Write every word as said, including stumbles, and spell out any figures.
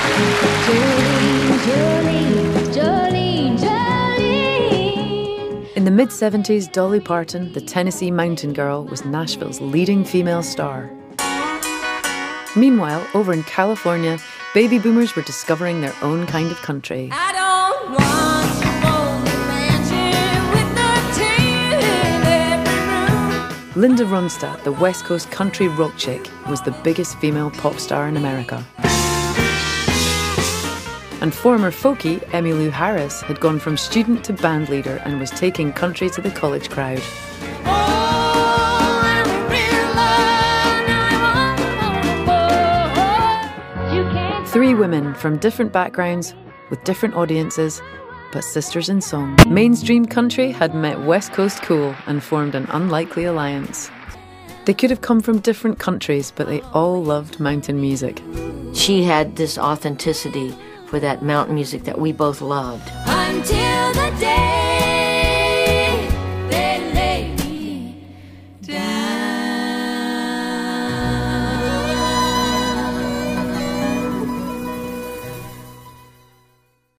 In the mid seventies, Dolly Parton, the Tennessee Mountain Girl, was Nashville's leading female star. Meanwhile, over in California, baby boomers were discovering their own kind of country. I don't want to own a mansion with no tea in every room. Linda Ronstadt, the West Coast country rock chick, was the biggest female pop star in America. And former folkie Emmylou Harris had gone from student to band leader and was taking country to the college crowd. Three women from different backgrounds, with different audiences, but sisters in song. Mainstream country had met West Coast cool and formed an unlikely alliance. They could have come from different countries, but they all loved mountain music. She had this authenticity for that mountain music that we both loved. Until the day